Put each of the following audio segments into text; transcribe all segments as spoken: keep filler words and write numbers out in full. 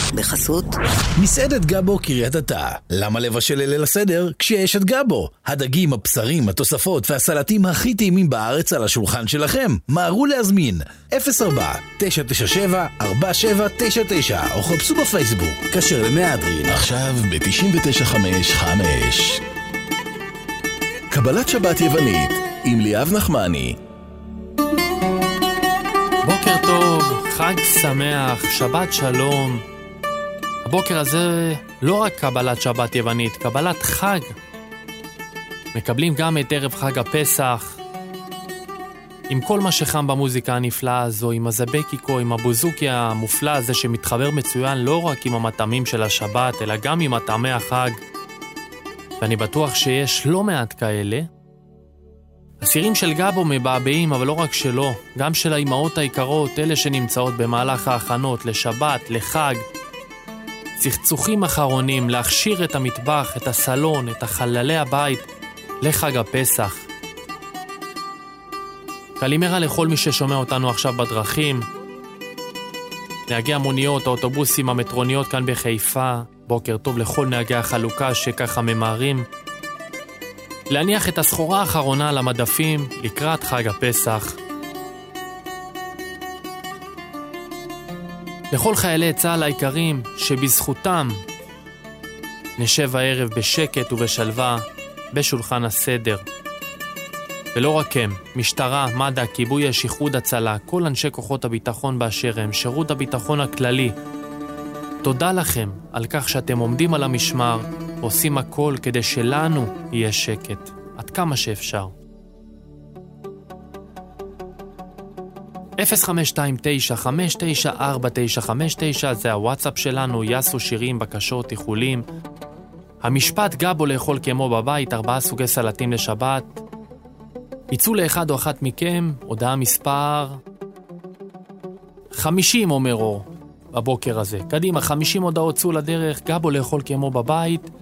בחסות מסעדת גבו קריית אתא. למה לבשל ליל הסדר כשיש את גבו? הדגים, הבשרים, התוספות והסלטים הכי טעימים בארץ על השולחן שלכם. מהרו להזמין אפס ארבע תשע תשע שבע ארבע שבע תשע תשע או חפשו בפייסבוק כשר למהדרין. עכשיו ב-תשעים ותשע חמש חמש קבלת שבת יוונית עם ליאב נחמני. בוקר טוב, חג שמח, שבת שלום. הבוקר הזה לא רק קבלת שבת יוונית, קבלת חג. מקבלים גם את ערב חג הפסח, עם כל מה שחם במוזיקה הנפלאה הזו, עם הזבקיקו, עם הבוזוקי המופלא הזה שמתחבר מצוין לא רק עם המטעמים של השבת, אלא גם עם מטעמי החג. ואני בטוח שיש לא מעט כאלה. הסירים של גבו מבעבעים, אבל לא רק שלו, גם של האימהות היקרות, אלה שנמצאות במהלך ההכנות לשבת, לחג, צחצוחים אחרונים, להכשיר את המטבח, את הסלון, את החללי הבית, לחג הפסח. קלימרה לכל מי ששומע אותנו עכשיו בדרכים, נהגי המוניות, האוטובוסים, המטרוניות כאן בחיפה, בוקר טוב לכל נהגי החלוקה שככה ממהרים, להניח את הסחורה האחרונה על המדפים לקראת חג הפסח. לכל חיילי צה"ל היקרים שבזכותם נשב הערב בשקט ובשלווה בשולחן הסדר. ולא רק הם, משטרה, מד"א, כיבוי אש, איחוד הצלה, כל אנשי כוחות הביטחון באשר הם, שירות הביטחון הכללי. תודה לכם על כך שאתם עומדים על המשמר ועושים הכל כדי שלנו יהיה שקט, עד כמה שאפשר. אפס חמש שתיים תשע חמש תשע ארבע תשע חמש תשע זה הוואטסאפ שלנו, יסו שירים, בקשות, איחולים. המשפט גבו לאכול כמו בבית, ארבעה סוגי סלטים לשבת. יצאו לאחד או אחת מכם, הודעה מספר חמישים אומר אור בבוקר הזה. קדימה, חמישים הודעות צאו לדרך, גבו לאכול כמו בבית.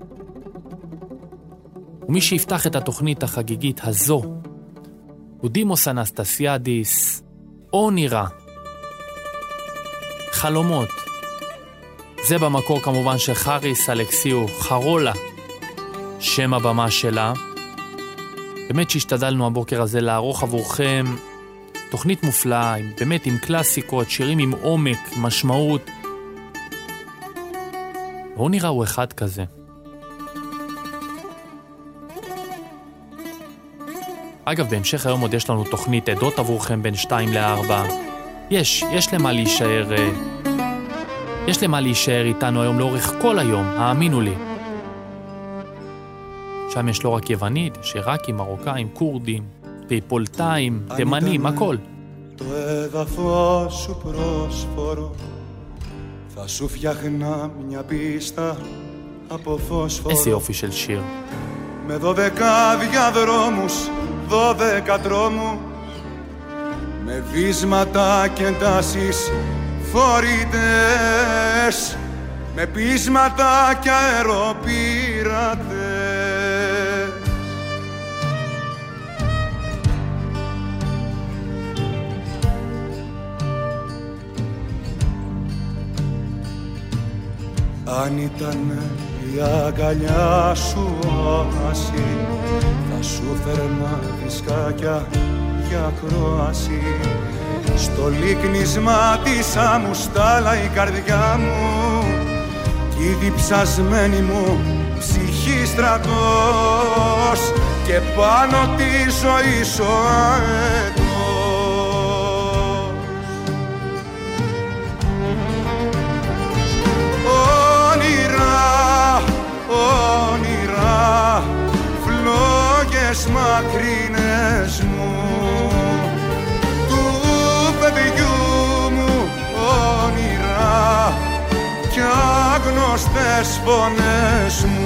ומי שיפתח את התוכנית החגיגית הזו הוא דימוס אנסטסיאדיס, או נראה חלומות. זה במקור כמובן של חריס אלכסיו חרולה, שם הבמה שלה. באמת שהשתדלנו הבוקר הזה לערוך עבורכם תוכנית מופלאה, באמת עם קלאסיקות, שירים עם עומק, משמעות. בואו נראה הוא אחד כזה. אגב, בהמשך היום עוד יש לנו תוכנית עדות עבורכם בין שתיים לארבע. יש, יש למה להישאר, יש למה להישאר איתנו היום לאורך כל היום, האמינו לי. שם יש לא רק יוונית, יש עיראקים, מרוקאים, קורדים, טיפולטאים, תימנים, הכל. Το έδαφο σου πρόσφορο θα σου φτιάχνα μια πίστα από φόσφορο. איזה יופי של שיר. Με δώδεκα διαδρόμους, δώδεκα τρόμου, με βίσματα και εντάσεις φορητές, με πείσματα και αεροπειρατές. Αν ήταν η αγκαλιά σου όαση, θα σου φέρνα δισκάκια για κρόαση. Στο λίκνισμα της άμμου στάλα η καρδιά μου κι η διψασμένη μου ψυχή στρατός και πάνω τη ζωή σου αετός. Όνειρα, φλόγες μακρινές μου, του παιδιού μου όνειρα κι άγνωστες φωνές μου.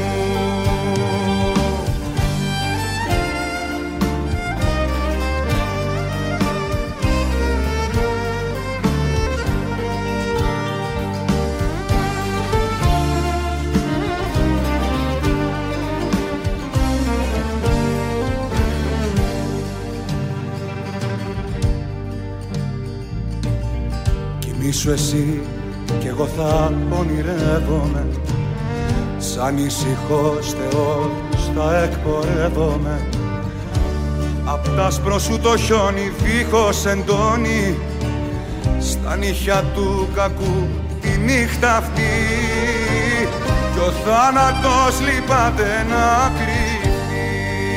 Κοιμήσου εσύ κι εγώ θα ονειρεύομαι, σαν ησυχός Θεός θα εκπορεύομαι. Απ' τ' άσπρο σου το χιόνι δίχως εντόνι, στα νύχια του κακού τη νύχτα αυτή, κι ο θάνατος λυπάται να κρυφτεί.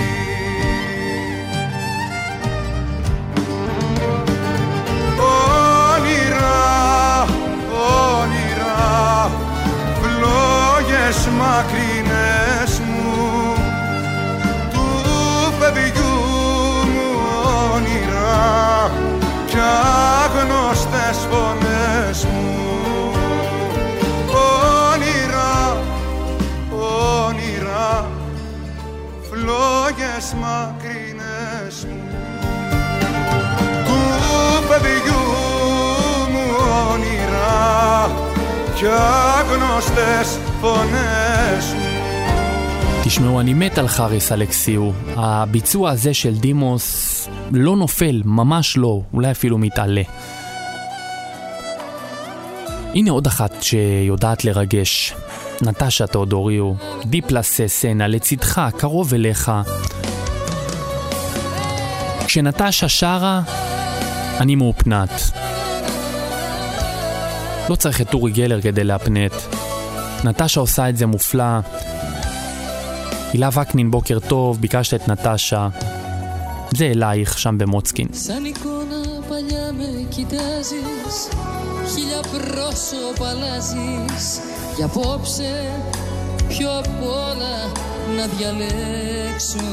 Όνειρα, όνειρα, φλόγες μακρινές μου, του παιδιού μου όνειρα κι άγνωστες φωνές μου. Όνειρα, όνειρα, φλόγες μακρινές μου, του παιδιού μου όνειρα κι άγνωστες φωνές μου. תשמעו, אני מת על חריס אלכסיו. הביצוע הזה של דימוס לא נופל, ממש לא, אולי אפילו מתעלה. הנה עוד אחת שיודעת לרגש. נטשה תאודוריו, דיפלס סנה, לצדך, קרוב אליך. כשנטשה שרה, אני מאופנת. לא צריך את אורי גלר כדי להפנט. נטשה עושה את זה מופלא. הילה וקנין, בוקר טוב, ביקשת את נטשה. זה אלייך שם במוצקין. Σαν εικόνα παλιά με κοιτάζεις, χίλια πρόσωπα αλλάζεις, για απόψε πιο απ' όλα να διαλέξω.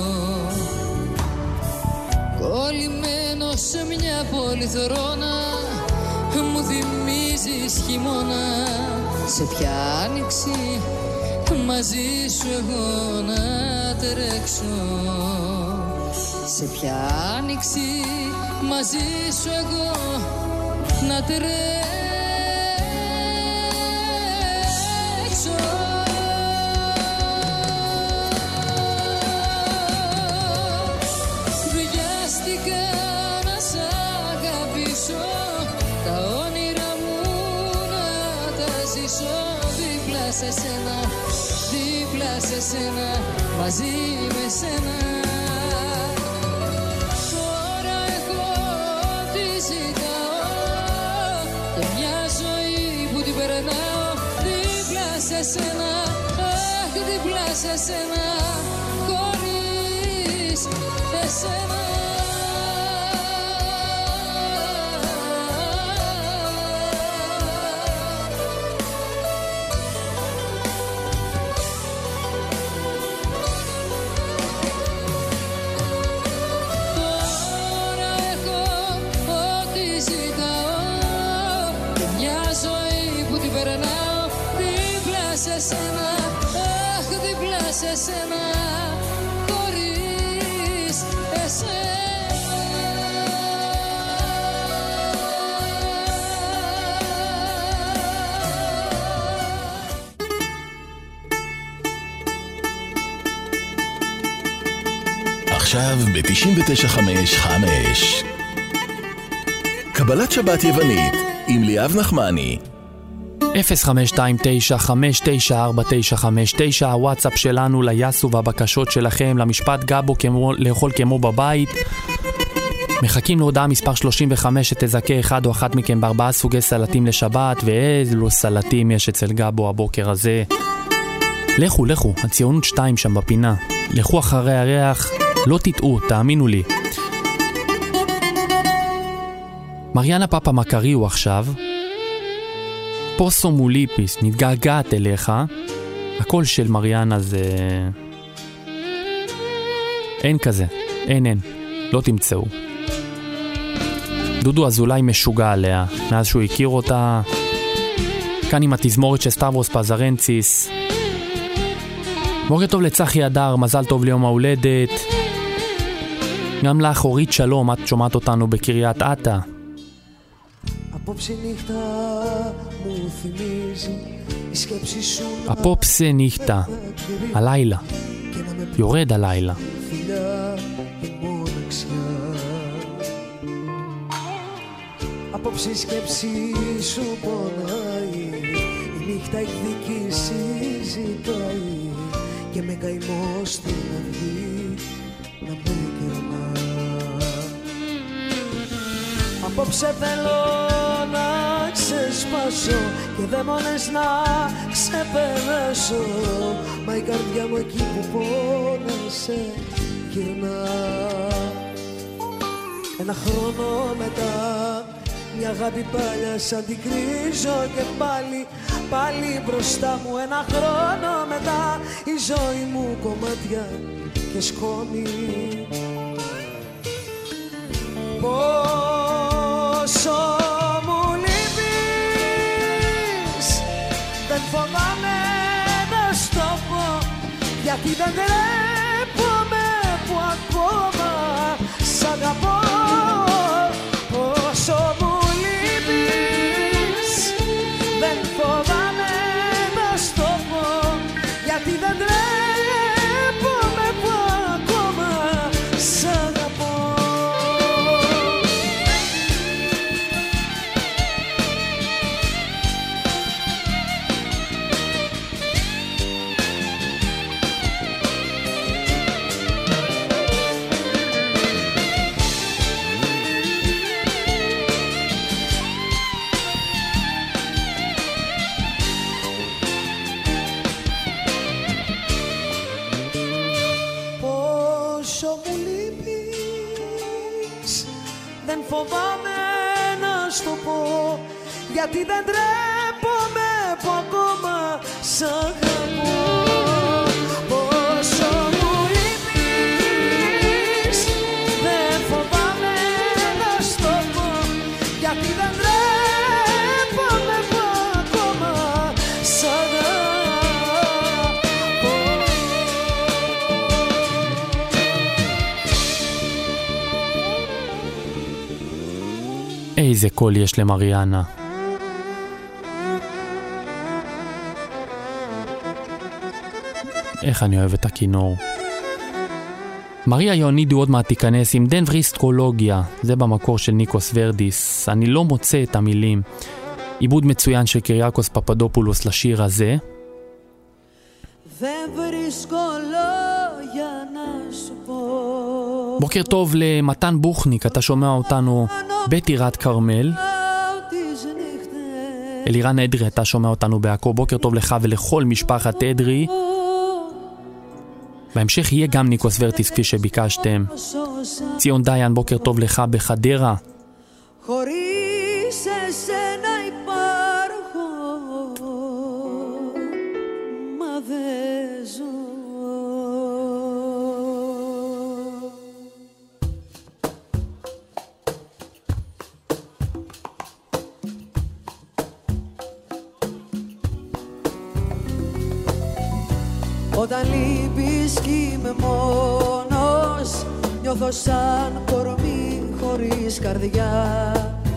Κολλημένο σε μια πολυθρόνα, μου θυμίζεις χειμώνα, σε ποια άνοιξη μαζί σου εγώ να τρέξω. Σε ποια άνοιξη μαζί σου εγώ να τρέξω. Βιάστηκα να σ' αγαπήσω, τα όνειρα μου να τα ζήσω δίπλα σε σένα, δίπλα σε σένα, μαζί με σένα. Σε σένα, αχ, δίπλα σε σένα, χωρίς εσένα. Τώρα έχω ό,τι ζητάω και μια ζωή που την περνάω σε σένα, αχ, δίπλα σε σένα, χωρίς εσένα. עכשיו ב-תשעים ותשע חמש חמש קבלת שבת יוונית עם ליאב נחמני. אפס חמש שתיים תשע חמש תשע ארבע תשע חמש תשע, הוואטסאפ שלנו ליסו והבקשות שלכם למשפט גבו כמו, לאכול כמו בבית. מחכים להודעה מספר שלושים וחמש שתזכה אחד או אחת מכם בארבעה סוגי סלטים לשבת, ואילו סלטים יש אצל גבו הבוקר הזה. לכו, לכו, הציונות שתיים שם בפינה. לכו אחרי הריח, לא תטעו, תאמינו לי. מריאנה פאפה מקרי הוא עכשיו. פוסו מוליפיס, מתגעגעת אליך. הקול של מריאנה זה... אין כזה, אין אין, לא תמצאו. דודו אזולאי משוגע עליה, מאז שהוא הכיר אותה. כאן עם התזמורת של סטברוס פזרנציס. בוקר טוב לצחי הדר, מזל טוב ליום ההולדת. גם לך אורית שלום, את שומעת אותנו בקריית אתא. הפופסה נכתה, הלילה, יורד הלילה. Απόψε η σκέψη σου πονάει, νύχτα εκδίκηση ζητάει και με καημό στην αυγή να με κερνά. Απόψε θέλω να ξεσπάσω και δαίμονες να ξεπεράσω, μα η καρδιά μου εκεί που πόνεσε γυρνά. Ένα χρόνο μετά μια αγάπη πάλια σαν την κρίζω και πάλι, πάλι μπροστά μου. Ένα χρόνο μετά η ζωή μου κομμάτια και σκόνη. Πόσο μου λείπεις, δεν φοβάμαι να στο πω, γιατί δεν τρέπομαι που ακόμα σ' αγαπώ. Πόσο μου λείπεις, δεν φοβάμαι να στο πω, γιατί δεν τρέπομαι που ακόμα σ' αγαπώ. Φοβάμαι να στο πω, γιατί δεν τρέπομαι που ακόμα σ' αγαπώ. Πόσο μου λείπεις, δεν φοβάμαι να στο πω, γιατί δεν τρέπομαι που ακόμα σ' αγαπώ. איזה קול יש למריאנה. איך אני אוהב את הכינור. מריה יונידו עוד מעט תיכנס עם דנבריסטרולוגיה, זה במקור של ניקוס ורדיס. אני לא מוצא את המילים. עיבוד מצוין של קיריאקוס פפדופולוס לשיר הזה. בוקר טוב למתן בוכניק, אתה שומע אותנו בטירת קרמל. אלירן אדרי, אתה שומע אותנו בעכו. בוקר טוב לך ולכל משפחת אדרי. בהמשך יהיה גם ניקוס ורטיס כפי שביקשתם. ציון דיין, בוקר טוב לך בחדרה. χωρίς εσένα υπάρχω, μα δεν ζω. Όταν λείπεις κι είμαι μόνος, νιώθω σαν κορμί χωρίς καρδιά.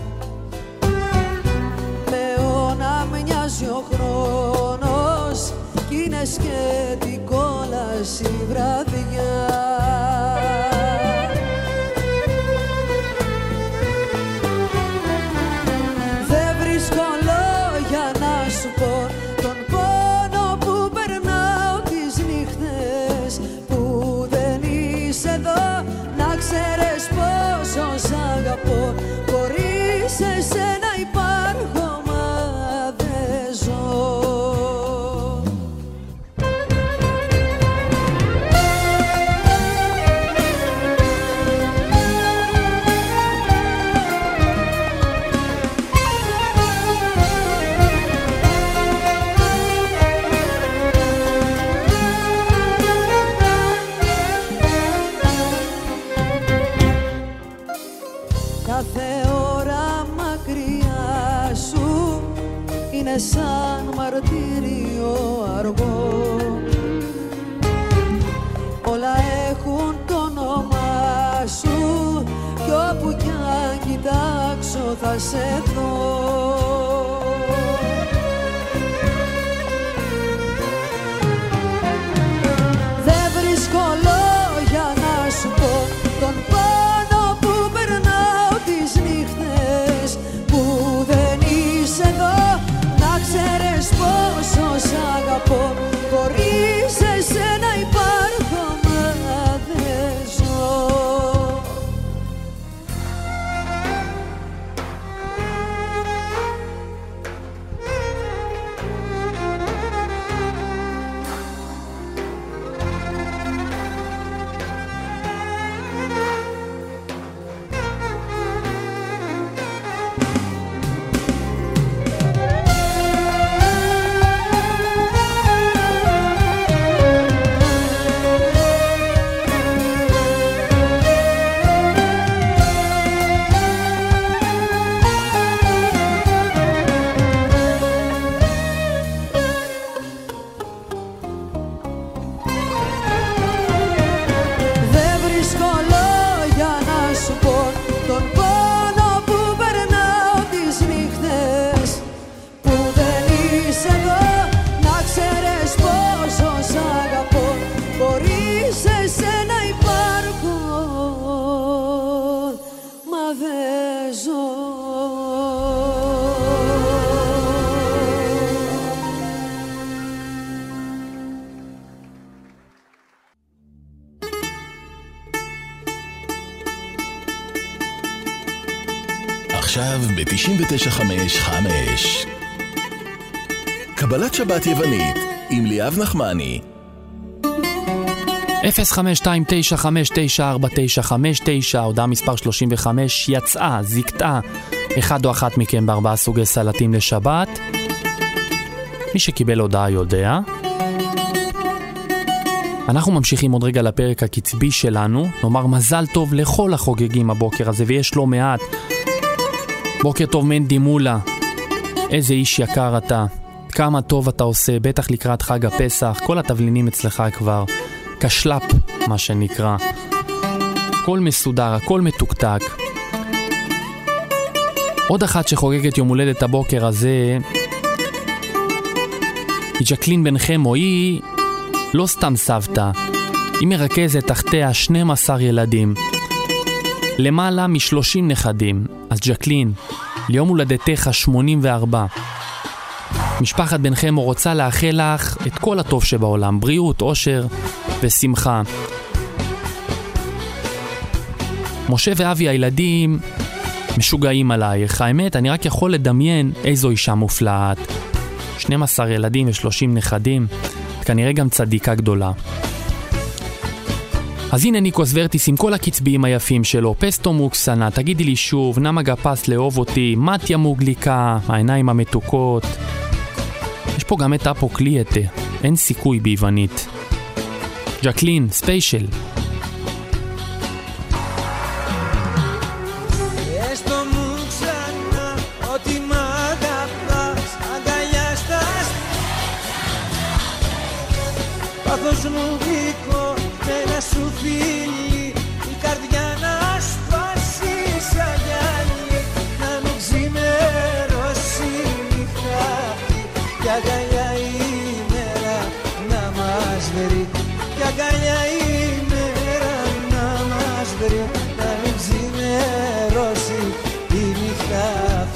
Με όνα μοιάζει ο χρόνος κι είναι σκέτη κόλαση βραδιά. Δεν βρίσκω λόγια να σου πω τον πόνο που περνάω τις νύχτες που δεν είσαι εδώ. Να ξέρεις πόσο σ' αγαπώ, χωρίς εσένα υπάρχω μα δεν ζω. Κάθε ώρα μακριά σου είναι σαν μαρτύριο αργό. Όλα έχουν το όνομά σου κι όπου κι αν κοιτάξω θα σε δω. Δεν βρίσκω λόγια να σου πω τον πόνο που περνάω τις νύχτες που δεν είσαι εδώ. Να ξέρεις πως αγαπώ, χωρίς εσένα υπάρχω, μα δεν ζω. עכשיו ב-תשעים ותשע חמש חמש קבלת שבת יוונית עם ליאב נחמני. אפס חמש שתיים תשע חמש תשע ארבע תשע חמש תשע, הודעה מספר שלושים וחמש, יצאה, זיקתה אחד או אחת מכם בארבעה סוגי סלטים לשבת. מי שקיבל הודעה יודע. אנחנו ממשיכים עוד רגע לפרק הקצבי שלנו. נאמר מזל טוב לכל החוגגים הבוקר הזה, ויש לא מעט. בוקר טוב מנדי מולה, איזה איש יקר אתה, כמה טוב אתה עושה, בטח לקראת חג הפסח, כל התבלינים אצלך כבר כשלפ, מה שנקרא, הכל מסודר, הכל מתוקתק. עוד אחת שחוגגת יום הולדת הבוקר הזה היא ג'קלין בן חמו. היא לא סתם סבתא, היא מרכזת תחתיה שנים עשר ילדים, למעלה משלושים נכדים. אז ג'קלין, ליום הולדתך שמונים וארבע, משפחת בן חמו רוצה לאחל לך את כל הטוב שבעולם, בריאות, אושר ושמחה. משה ואבי הילדים משוגעים עלייך, האמת אני רק יכול לדמיין איזו אישה מופלאת, שנים עשר ילדים ו-שלושים נכדים, כנראה גם צדיקה גדולה. אז הנה ניקוס ורטיס עם כל הקצביים היפים שלו, פסטו מוקסנה, תגידי לי שוב, נמה גפס לאהוב אותי, מתיה מוגליקה, העיניים המתוקות. יש פה גם את אפוקליאטה, אין סיכוי ביוונית. ג'קלין, ספיישל. Σου φίλη, η καρδιά να σπάσει σαν γυαλί, να μην ξημερώσει η νύχτα κι αγκαλιά η μέρα να μας βρει, κι αγκαλιά η μέρα να μας βρει, να μην ξημερώσει η νύχτα αυτή.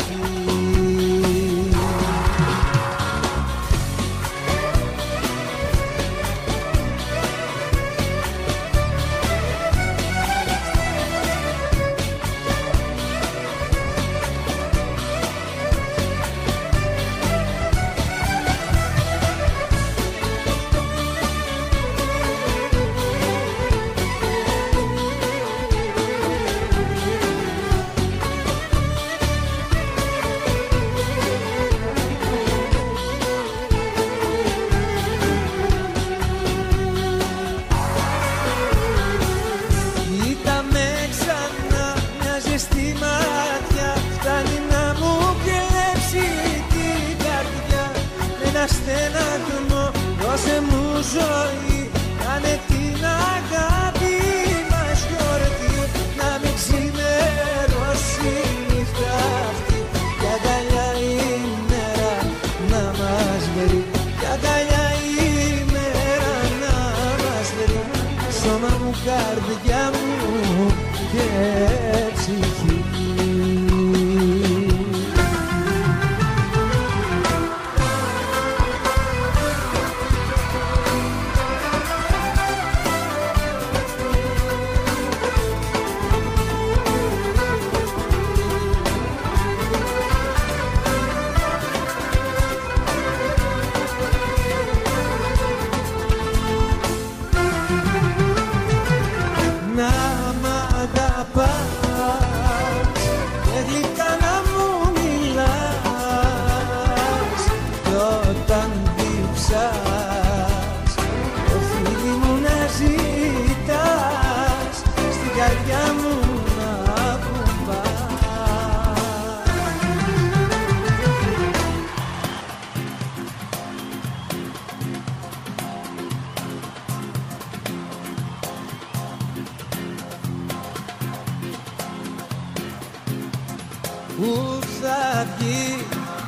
που θα βγει.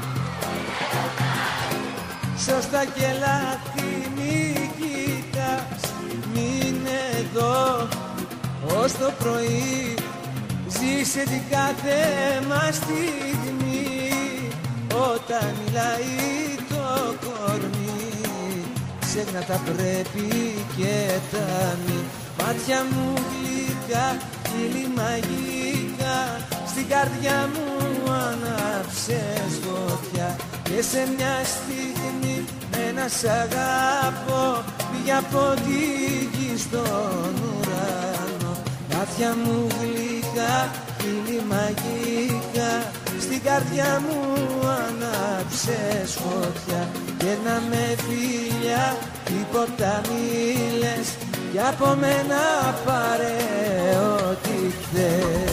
Σωστά και λάθη μη κοιτάς, μείνε εδώ ως το πρωί. Ζήσε την κάθε μας στιγμή, όταν μιλάει το κορμί. Ξέχνα τα πρέπει και τα μη. Μάτια μου γλυκά, χείλη μαγικά, στην καρδιά μου ανάψες φωτιά. Και σε μια στιγμή ένα σ' αγαπώ, πήγε από τη γη στον ουρανό. Μάτια μου γλυκά, χείλη μαγικά, στην καρδιά μου ανάψες φωτιά. Και να με φιλιά, τίποτα μη λες, κι από μένα πάρε ό,τι θες.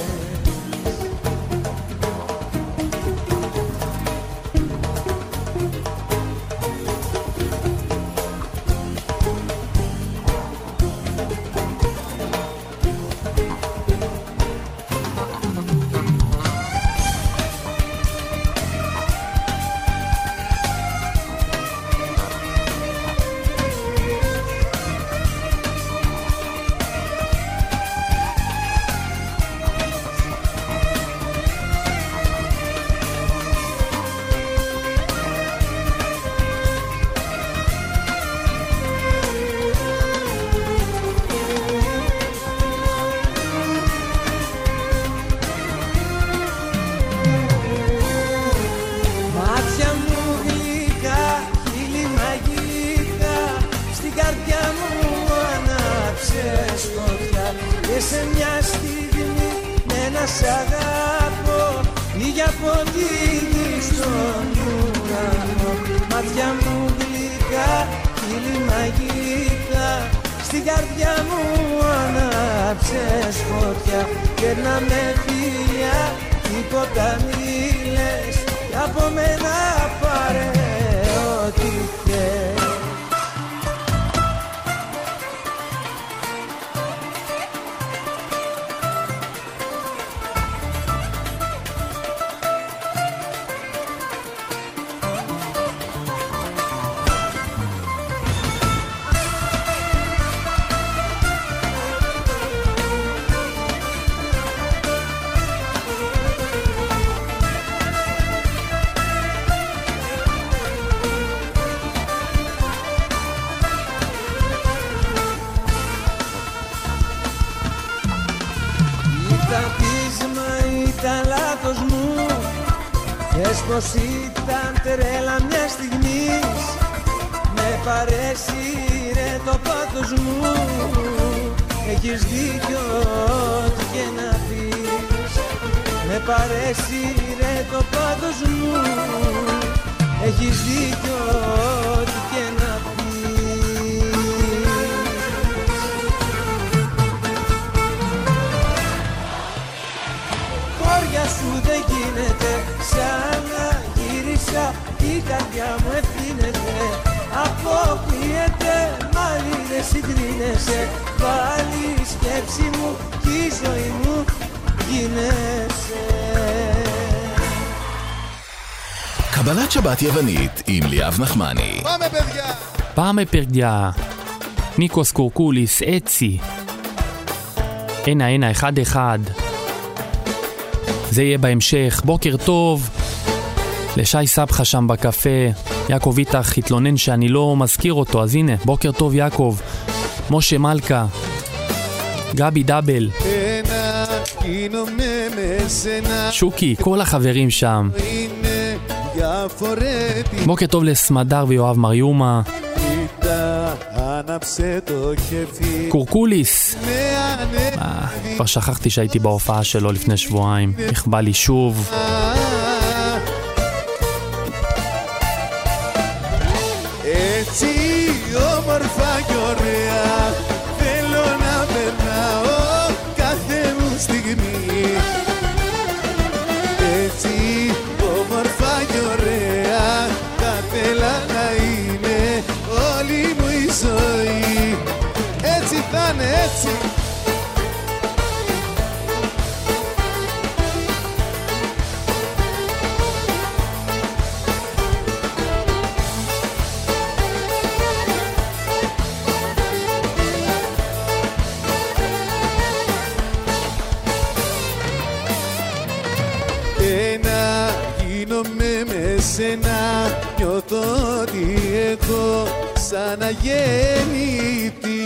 πως ήταν τρέλα μια στιγμής, με παρέσυρε το πάθος μου. Έχεις δίκιο τι και να πεις, με παρέσυρε το πάθος μου. Έχεις δίκιο τι και να πεις. Χώρια σου δεν γίνεται, σαν να γύρισα η καρδιά μου ευθύνεται. Αποκλείεται, μάλλον δεν συγκρίνεσαι. Πάλι η σκέψη μου κι η ζωή μου γίνεσαι. קבלת שבת יוונית עם ליאב נחמני. Πάμε παιδιά! Πάμε παιδιά. ניקוס קורקוליס, אצי. הנה הנה, אחד אחד. זה יהיה בהמשך. בוקר טוב לשי סבחה שם בקפה. יעקב איתך התלונן שאני לא מזכיר אותו, אז הנה, בוקר טוב יעקב. משה מלכה, גבי דאבל, שוקי, כל החברים שם. בוקר טוב לסמדר ויואב מריומה. קורקוליס, אה, כבר שכחתי שהייתי בהופעה שלו לפני שבועיים. איך בא לי שוב. Έτσι όμορφα κι ωραία θέλω να περνάω κάθε μου στιγμή. Έτσι όμορφα κι ωραία θα θέλα να είναι όλη μου η ζωή. Έτσι θα είναι, έτσι. νιώθω ότι έχω ξαναγέννητη.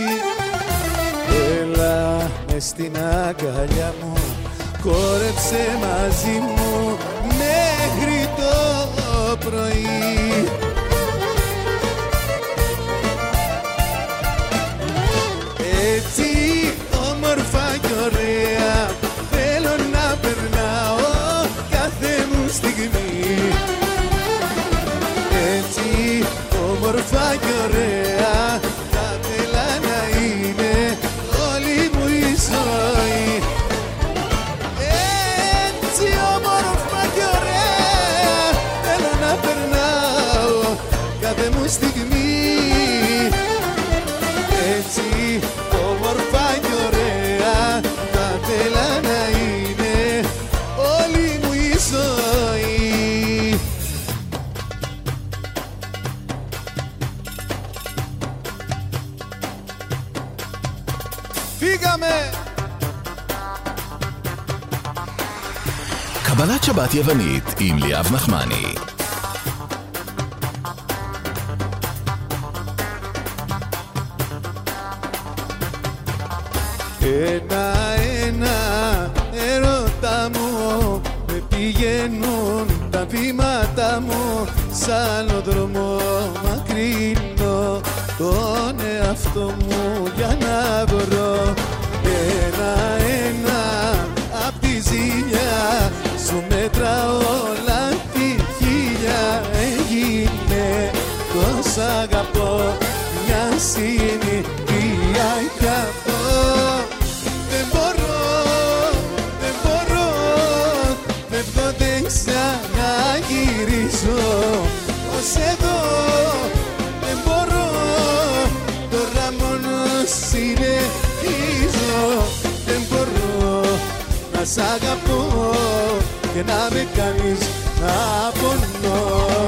Έλα μες στην αγκαλιά μου, κόρεψε μαζί μου μέχρι το πρωί. Έτσι όμορφα κι ωραία θέλω να περνάω κάθε μου στιγμή. Έτσι όμορφα κι ωραία θα θέλα να είναι όλη μου η ζωή. Έτσι όμορφα κι ωραία θέλω να περνάω κάθε μου στιγμή. Έτσι όμορφα κι ωραία θα θέλα να είναι όλη μου η ζωή. Φύγαμε! קבלת שבת יוונית עם ליאב נחמני. Ένα-ένα ερώτα μου με πηγαίνουν τα βήματα μου σ' άλλο δρόμο μακρινό τον εαυτό μου για να βρω. Ένα-ένα απ' τη ζήλια σου μέτρα όλα τη χίλια. Έγινε τόσο αγαπώ μια συνήθεια κι αυτό. Δεν μπορώ, δεν μπορώ, φεύγω δεν ξαναγυρίζω ως εδώ. Δεν μπορώ, τώρα μόνο συνεχίζω. Δεν μπορώ να σ' αγαπώ και να με κάνεις να πονώ.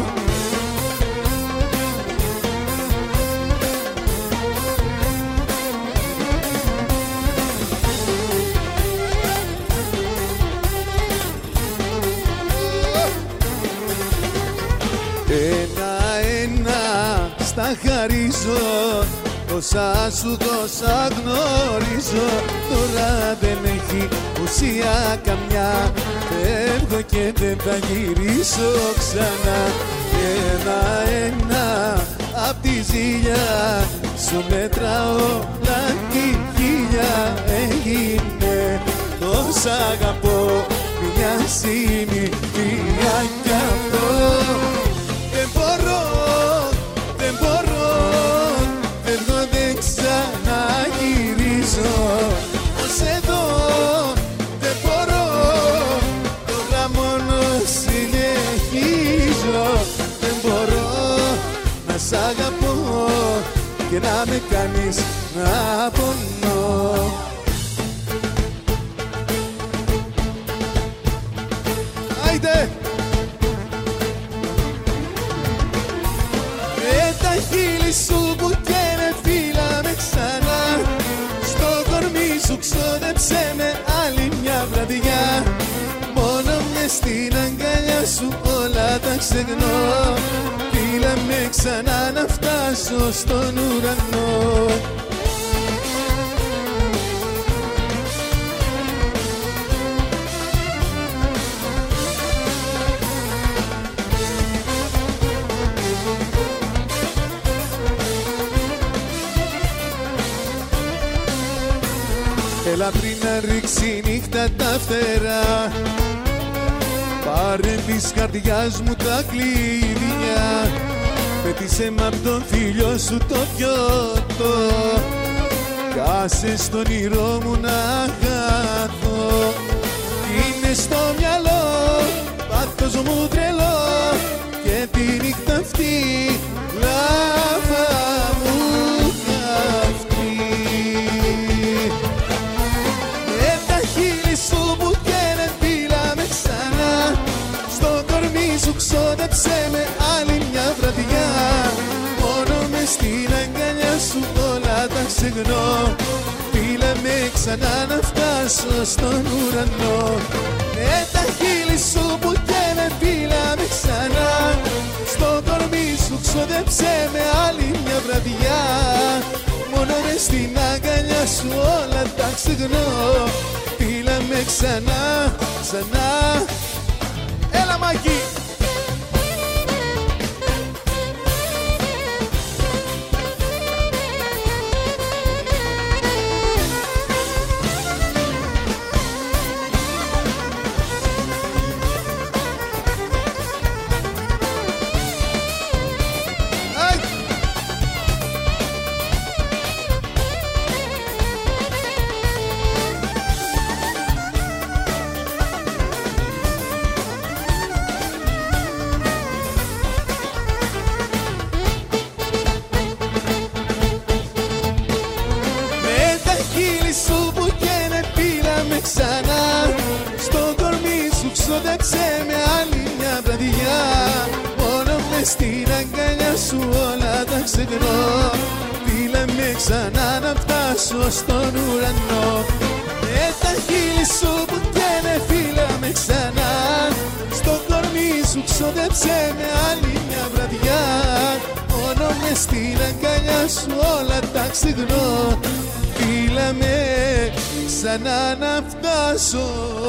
Ένα-ένα στα χαρίζω, όσα σου δώσα γνωρίζω. Τώρα δεν έχει ουσία καμιά, φεύγω και δεν θα γυρίσω ξανά. Ένα-ένα απ' τη ζήλια σου μετράω όλα τη χίλια. Έγινε τόσα αγαπώ μια συνήθεια κι αυτό. Δεν μπορώ, δεν μπορώ, φεύγω δεν ξαναγυρίζω ως εδώ. Δεν μπορώ, τώρα μόνο συνεχίζω. Δεν μπορώ να σ' αγαπώ και να με κάνεις να πονώ. Άιντε! Τα χείλη σου που καίνε φύλαμε ξανά, στο κορμί σου ξόδεψε με άλλη μια βραδιά. Μόνο μες στην αγκαλιά σου όλα τα ξεχνώ. Φύλαμε ξανά να φτάσω στον ουρανό. Έλα πριν να ρίξει η νύχτα τα φτερά, πάρε της καρδιάς μου τα κλειδιά. Πέτησε μ' απ' τον φίλιο σου το πιότο, κάσε στον όνειρό μου να χαθώ. Είναι στο μυαλό, πάθος μου τρελό, και τη νύχτα αυτή λάβα μου καυτή. Σου ξόδεψε με άλλη μια βραδιά. Μόνο μες στην αγκαλιά σου όλα τα ξεχνώ. Φίλε με ξανά να φτάσω στον ουρανό. Με τα χείλη σου που καίνε φύλλα με ξανά. Στο κορμί σου ξόδεψε με άλλη μια βραδιά. Μόνο μες στην αγκαλιά σου όλα τα ξεχνώ. Φίλα με ξανά, ξανά. Έλα Μάκη! Ξανά στο κορμί σου ξόδεψε με άλλη μια βραδιά. Μόνο μες στην αγκαλιά σου όλα τα ξεχνώ. Φίλα με ξανά να φτάσω στον ουρανό. Με τα χείλη σου που καίνε φίλα με ξανά. Στο κορμί σου ξόδεψε με άλλη μια βραδιά. Μόνο μες στην αγκαλιά σου όλα τα ξεχνώ. Φίλα με ξανά να φτάσω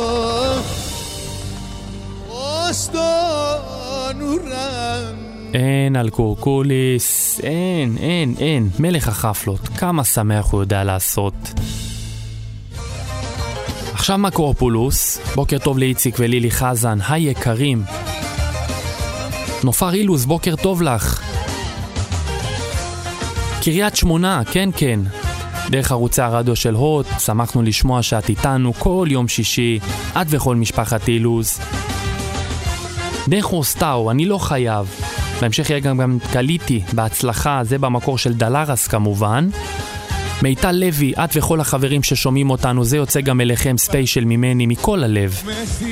ως τον ουρανό. אין על קורקוליס, אין, אין, אין, מלך החפלות, כמה שמח הוא יודע לעשות. עכשיו מקורפולוס, בוקר טוב לאיציק ולילי חזן, היי יקרים. נופר אילוז, בוקר טוב לך. קריית שמונה, כן כן. דרך ערוצי הרדיו של הוט, שמחנו לשמוע שאת איתנו כל יום שישי, את וכל משפחת אילוז. דרך אוסטאו, אני לא חייב. בהמשך יהיה גם, גם קליטי, בהצלחה, זה במקור של דלרס כמובן. מיטל לוי, את וכל החברים ששומעים אותנו, זה יוצא גם אליכם ספיישל ממני, מכל הלב.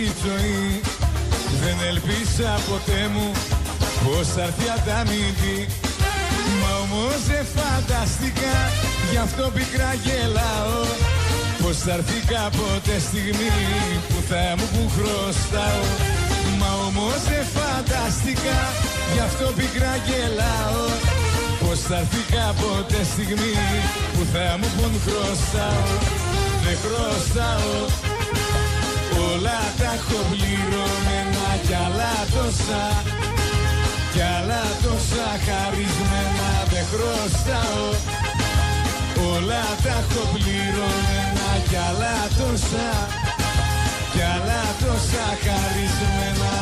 Μα όμως δεν φανταστικά, γι' αυτό πικρά γελάω. Πως θα έρθει κάποτε στιγμή που θα μου που χρωστάω. Μα όμως δεν φανταστικά, γι' αυτό πικρά γελάω. Πως θα έρθει κάποτε στιγμή που θα μου που χρωστάω. Δεν χρωστάω, όλα τα έχω πληρωμένα κι άλλα τόσα. Κι άλλα τόσα χαρισμένα δεν χρωστάω. Όλα τα έχω πληρωμένα κι άλλα τόσα. Κι άλλα τόσα χαρισμένα.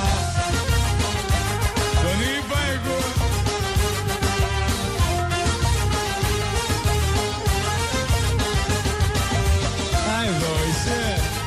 Τον είπα εγώ. Α, εδώ είσαι.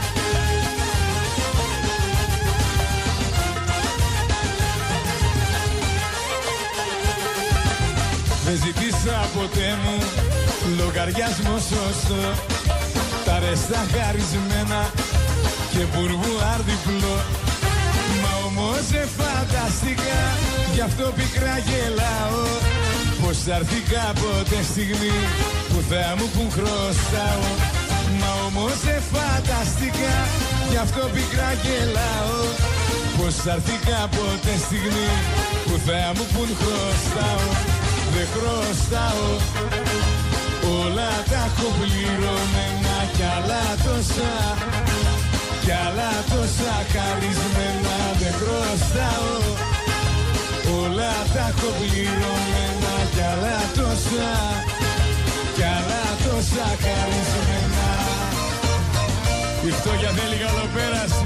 Δεν ζητήσα ποτέ μου λογαριασμό σωστό. Τα ρεστά χαρισμένα και μπουρμπουάρ διπλό. Μα όμως δεν φανταστικά, γι' αυτό πικρά γελάω. Πως θα έρθει κάποτε στιγμή που θα μου πουν χρωστάω. Μα όμως δεν φανταστικά, γι' αυτό πικρά γελάω. Πως θα έρθει κάποτε στιγμή που θα μου πουν χρωστάω. Δεν χρωστάω, όλα τα έχω πληρωμένα κι άλλα τόσα. Κι άλλα τόσα χαρισμένα. Δεν χρωστάω, όλα τα έχω πληρωμένα κι άλλα τόσα. Κι άλλα τόσα χαρισμένα. Η φτώχεια θέλει καλοπέραση.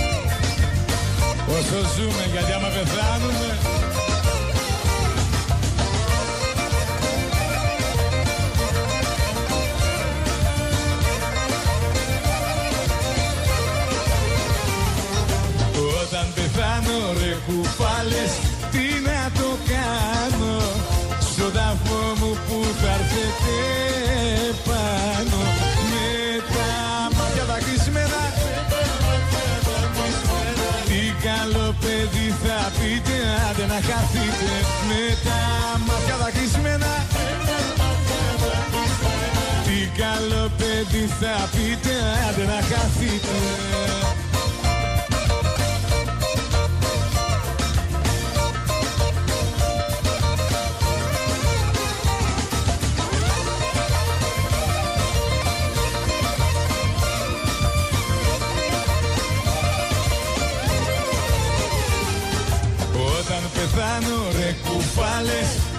Όσο ζούμε, γιατί άμα πεθάνουμε όταν πεθάνω ρε κουφάλες, τι να το κάνω στον τάφο μου που θα έρθετε πάνω. Με τα μάτια τα κλεισμένα, τι καλό παιδί θα πείτε, άντε να χαθείτε. Με τα μάτια τα κλεισμένα, τι καλό παιδί θα πείτε, άντε να χαθείτε.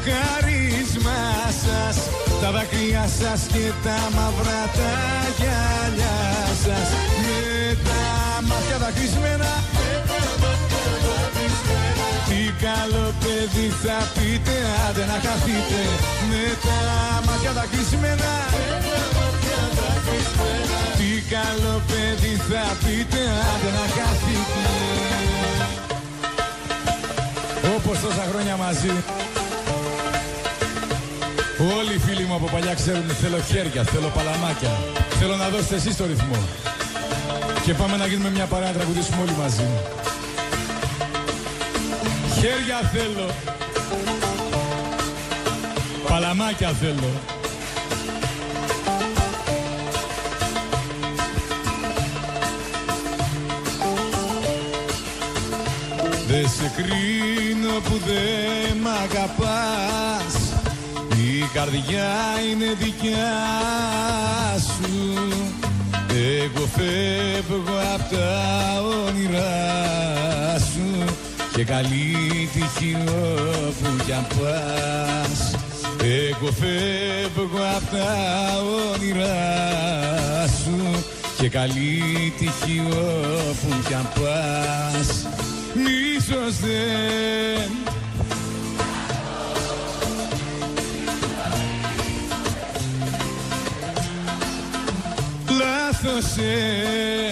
χάρισμά σας, τα δάκρυα σας και τα μαύρα τα γυαλιά σας. Με τα μάτια δακρυσμένα, τι καλό παιδί θα πείτε, άντε να χαθείτε. Με τα μάτια δακρυσμένα, τι καλό παιδί θα πείτε, άντε να χαθείτε. Όπως τόσα χρόνια μαζί, όλοι οι φίλοι μου από παλιά ξέρουν, θέλω χέρια, θέλω παλαμάκια. Θέλω να δώσετε εσείς το ρυθμό. Και πάμε να γίνουμε μια παρέα να τραγουδήσουμε όλοι μαζί. Χέρια θέλω, παλαμάκια θέλω. Δε σε κρίνω που δε μ' αγαπάς, η καρδιά είναι δικιά σου. Εγώ φεύγω απ' τα όνειρά σου και καλή τύχη όπου κι αν πας. Εγώ φεύγω απ' τα όνειρά σου και καλή τύχη όπου κι αν πας. Ίσως δεν λάθος ε,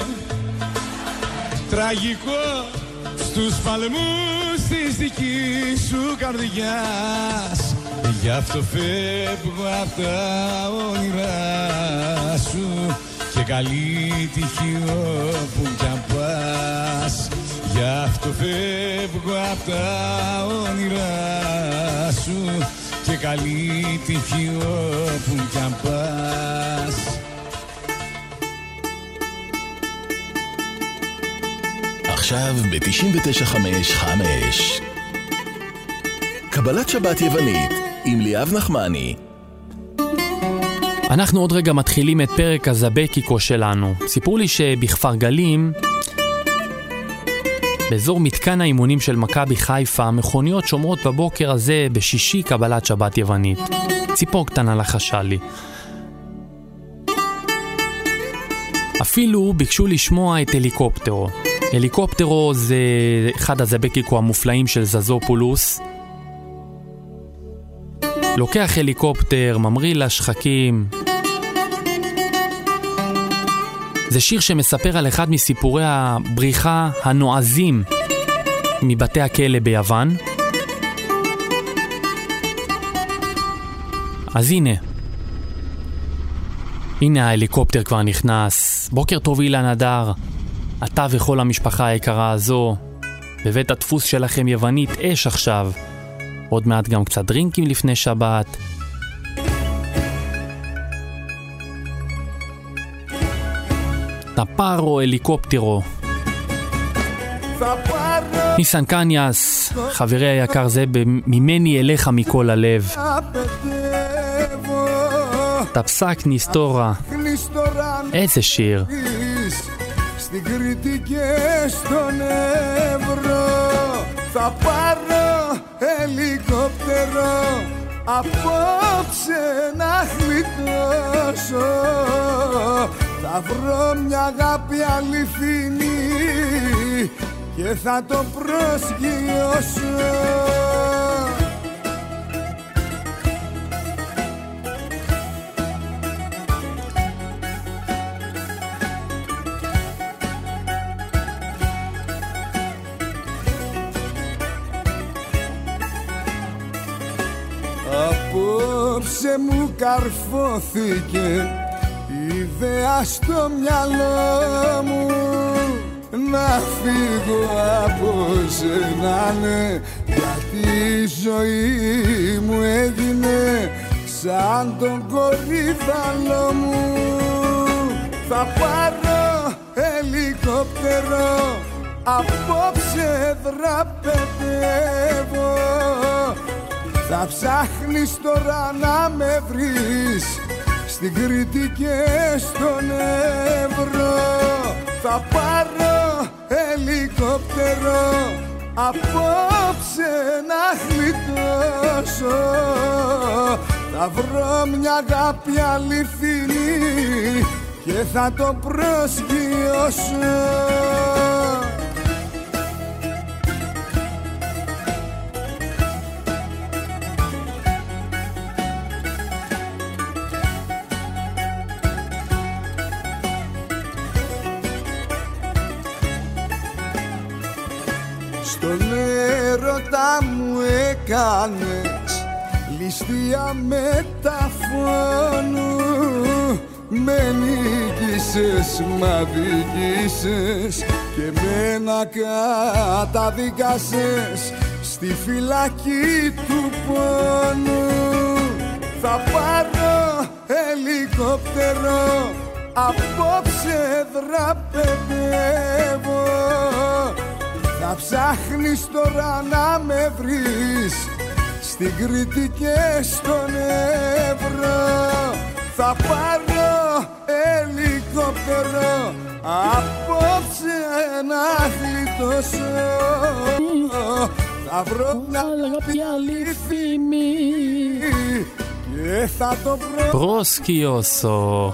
τραγικό στους παλμούς της δικής σου καρδιάς. Γι' αυτό φεύγω απ' τα όνειρά σου και καλή τύχη όπου κι αν πας. Γι' αυτό φεύγω απ' τα όνειρά σου και καλή τύχη όπου κι αν πας. עכשיו ב-תשעים ותשע חמש חמש קבלת שבת יוונית עם ליאב נחמני. אנחנו עוד רגע מתחילים את פרק הזבקיקו שלנו. סיפרו לי שבכפר גלים, באזור מתקן האימונים של מכבי חיפה, מכוניות שומרות בבוקר הזה בשישי קבלת שבת יוונית. ציפור קטנה לחשה לי. אפילו ביקשו לשמוע את הליקופטרו. הליקופטרו זה אחד הזבקיקו המופלאים של זזופולוס. לוקח הליקופטר, ממריא לשחקים. זה שיר שמספר על אחד מסיפורי הבריחה הנועזים מבתי הכלא ביוון. אז הנה, הנה ההליקופטר כבר נכנס. בוקר טוב אילן הדר, אתה וכל המשפחה היקרה הזו. בבית הדפוס שלכם יוונית אש עכשיו. עוד מעט גם קצת דרינקים לפני שבת. טפארו הליקופטרו. ניסן קניאס, חברי היקר, זה ממני אליך מכל הלב. טפסק ניסטורה. איזה שיר. Στην Κρήτη και στον Εύρο θα πάρω ελικόπτερο απόψε να γλιτώσω. Θα βρω μια αγάπη αληθινή και θα το προσγειώσω. Απόψε μου καρφώθηκε η ιδέα στο μυαλό μου να φύγω από σένα, ναι, γιατί η ζωή μου έγινε σαν τον κορυφαλό μου. Θα πάρω ελικόπτερο, απόψε δραπετεύω. Θα ψάχνεις τώρα να με βρεις στην Κρήτη και στον Εύρο. Θα πάρω ελικόπτερο, απόψε να γλιτώσω. Θα βρω μια αγάπη αληθινή και θα το προσκυώσω. Στον έρωτα μου έκανες ληστεία μεταφώνου. Με νίκησες, μ' αδικήσες και μένα καταδικάσες στη φυλακή του πόνου. Θα πάρω ελικόπτερο, απόψε δραπετεύω. Θα ψάχνεις τώρα να με βρεις στην Κρήτη και στον Εύρο. Θα πάρω ελικόπτερο, απόψε να γλιτώσω. Θα βρω μια αγάπη αληθινή και θα το προσκυώσω.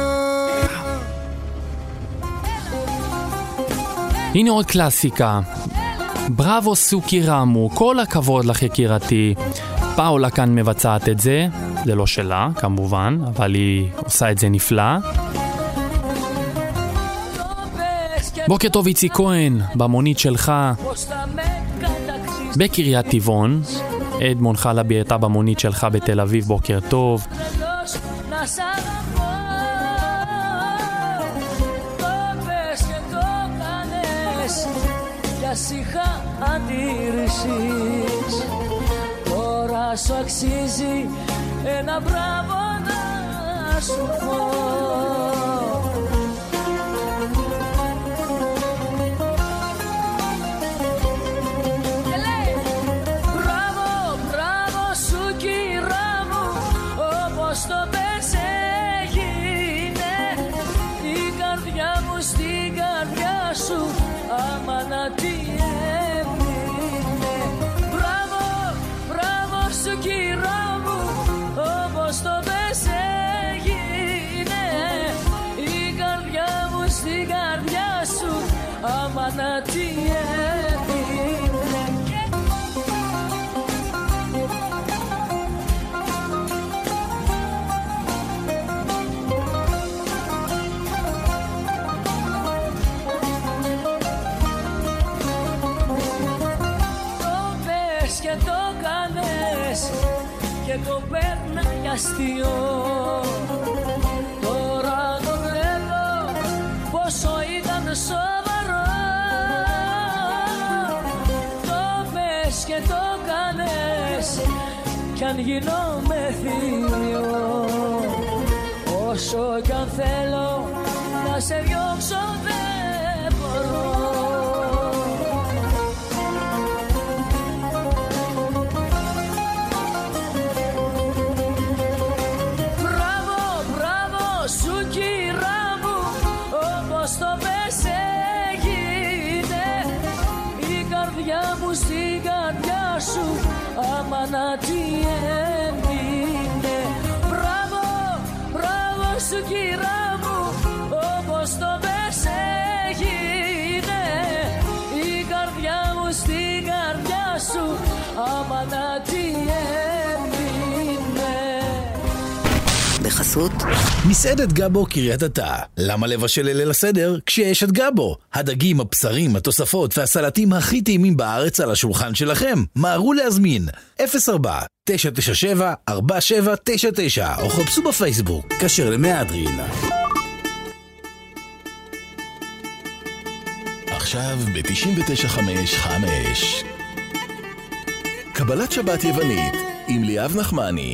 הנה עוד קלאסיקה, בראבו סוכי רמו, כל הכבוד לך יקירתי. פאולה כאן מבצעת את זה, זה לא שלה כמובן, אבל היא עושה את זה נפלא. בוקר טוב איצי כהן, במונית שלך בקריית טבעון. אדמון חלבי הייתה במונית שלך בתל אביב, בוקר טוב. Είχα αντίρρησης. Τώρα σου αξίζει ένα μπράβο να σου πω. Και λέει μπράβο, μπράβο σου κυρά μου, όπως το πες έγινε. Η καρδιά μου στην καρδιά σου άμα να τι έμεινε. Μπράβο, μπράβο σου κυρά μου, όπως το πες έγινε. Η καρδιά μου στην καρδιά σου άμα να τι έμεινε. Και το παίρνα για αστείο. Τώρα το βλέπω πόσο ήταν σοβαρό. Το πες και το κάνες κι αν γινόμαι θύριο. Όσο κι αν θέλω να σε διώξω δεν μπορώ. Στο πες έγινε. Η καρδιά μου στην καρδιά σου άμα να τι έμεινε. Μπράβο, μπράβο σου κυρά μου, όπως το πες έγινε. Η καρδιά μου στην καρδιά σου άμα να τι έμεινε. בחסות מסעדת גבו קריית אתא. למה לבשל ליל הסדר כשיש את גבו? הדגים, הבשרים, התוספות והסלטים הכי טעימים בארץ על השולחן שלכם. מהרו להזמין אפס ארבע תשע תשע שבע ארבע שבע תשע תשע או חפשו בפייסבוק כשר למהדרין. עכשיו ב-תשעים ותשע חמש חמש קבלת שבת יוונית עם ליאב נחמני.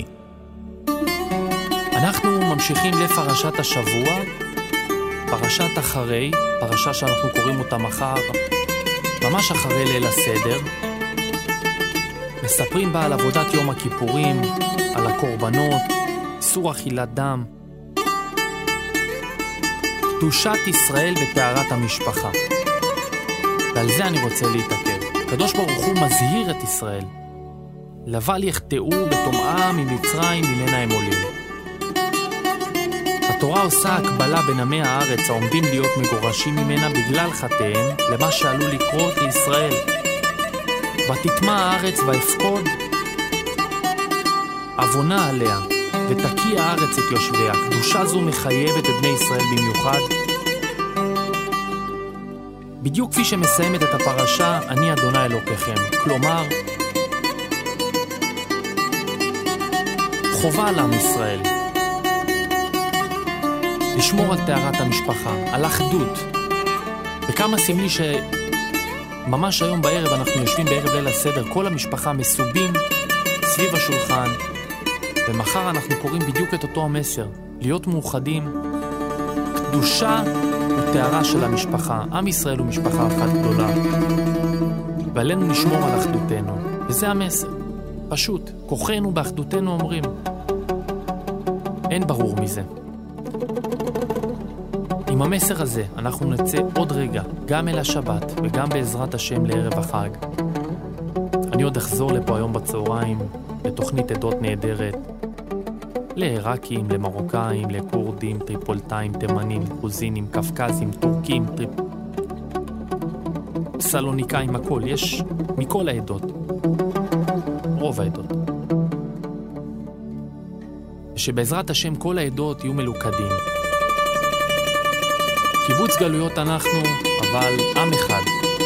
אנחנו ממשיכים לפרשת השבוע, פרשת אחרי, פרשה שאנחנו קוראים אותה מחר, ממש אחרי ליל הסדר. מספרים בה על עבודת יום הכיפורים, על הקורבנות, איסור אכילת דם. קדושת ישראל וטהרת המשפחה. ועל זה אני רוצה להתעכב. הקדוש ברוך הוא מזהיר את ישראל. לבל יחטאו בטומאם ממצרים ממנה הם עולים. התורה עושה הקבלה בין עמי הארץ העומדים להיות מגורשים ממנה בגלל חטאיהם למה שעלול לקרות לישראל. ותטמע הארץ והפקוד עוונה עליה, ותקיע הארץ את יושביה. קדושה זו מחייבת את בני ישראל במיוחד. בדיוק כפי שמסיימת את הפרשה, אני אדוני אלוקיכם. כלומר, חובה על עם ישראל לשמור על טהרת המשפחה, על אחדות. וכמה סמלי שממש היום בערב אנחנו יושבים בערב ליל הסדר, כל המשפחה מסובים סביב השולחן, ומחר אנחנו קוראים בדיוק את אותו המסר, להיות מאוחדים. קדושה וטהרה של המשפחה. עם ישראל הוא משפחה אחת גדולה, ועלינו לשמור על אחדותנו, וזה המסר. פשוט, כוחנו באחדותנו אומרים. אין ברור מזה. עם המסר הזה אנחנו נצא עוד רגע, גם אל השבת וגם בעזרת השם לערב החג. אני עוד אחזור לפה היום בצהריים לתוכנית עדות נהדרת, לעיראקים, למרוקאים, לקורדים, טריפולטאים, תימנים, גרוזינים, קפקזים, טורקים, טריפ... סלוניקאים, הכל. יש מכל העדות, רוב העדות. ושבעזרת השם כל העדות יהיו מלוכדים. קיבוץ גלויות אנחנו, אבל עם אחד.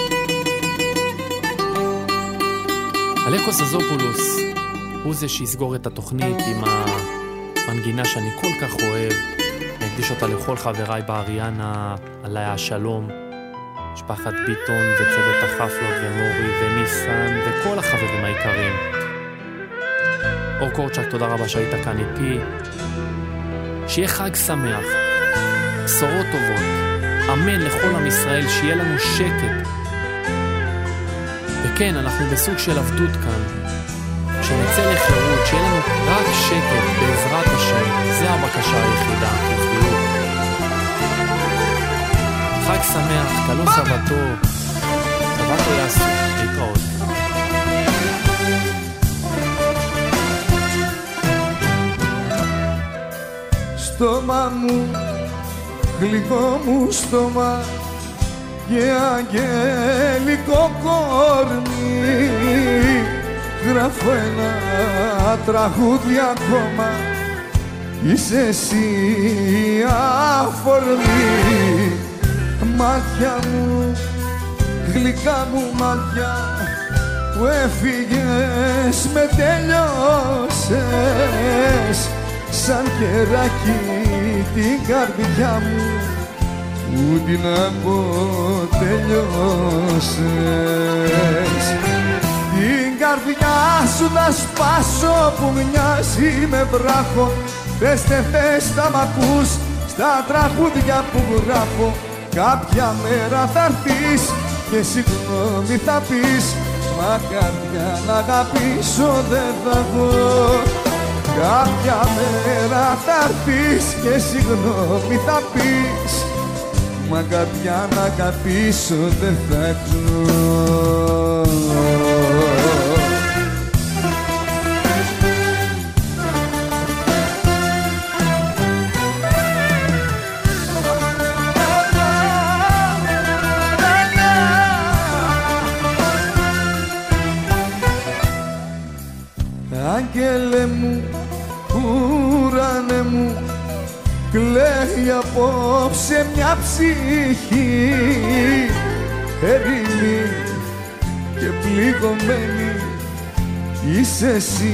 אלקוס אזופולוס הוא זה שיסגור את התוכנית עם המנגינה שאני כל כך אוהב. אני אקדיש אותה לכל חבריי באריאנה, עליי השלום, משפחת ביטון וצוות החפלות ומורי וניסן וכל החברים העיקריים. אור קורצ'ק, תודה רבה שהיית כאן איתי. שיהיה חג שמח, בשורות טובות, אמן לכל עם ישראל, שיהיה לנו שקט. וכן, אנחנו בסוג של עבדות כאן, שנצא לחירות, שיהיה לנו רק שקט בעזרת השם. זה הבקשה היחידה, ובריאות. חג שמח, קלו סבתו, סבתו יעשו, להתראות. Στόμα μου, γλυκό μου στόμα και αγγελικό κορμί, γράφω ένα τραγούδι ακόμα, είσαι εσύ αφορμή. Μάτια μου, γλυκά μου μάτια, που έφυγες με τελειώσες, σαν κεράκι την καρδιά μου, που την αποτελειώσες. Την καρδιά σου θα σπάσω που μοιάζει με βράχο, πες τε θες θα μ' ακούς στα τραγούδια που γράφω. Κάποια μέρα θα έρθεις και συγγνώμη θα πεις, μα καρδιά να αγαπήσω δεν θα δω. Κάποια μέρα θα έρθεις και συγγνώμη θα πεις, μα καρδιά να αγαπήσω δεν θα έχω. Άγγελε μου, ουράνε μου, κλαίει απόψε μια ψυχή ερήμη και πληγωμένη, είσαι εσύ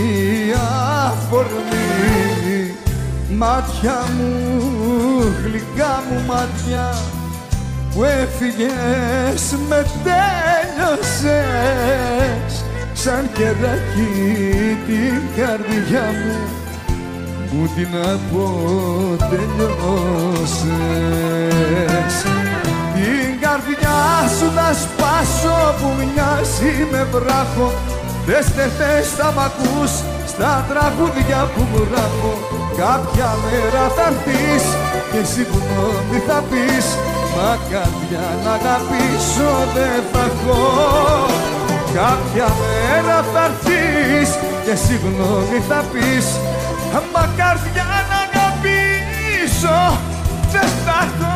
αφορμή. Μάτια μου, γλυκά μου μάτια, που έφυγες με τέλειωσες, σαν κεράκι την καρδιά μου, που την αποτελειώσες. Την καρδιά σου θα σπάσω που μοιάζει με βράχο, δες τε θες θα μ' ακούς στα τραγούδια που γράφω. Κάποια μέρα θα έρθεις και συγγνώμη θα πεις, Μα καρδιά να αγαπήσω δεν θα έχω. Κάποια μέρα θα έρθεις και συγγνώμη θα πεις. Μα καρδιά να αγαπήσω δεν θα έχω.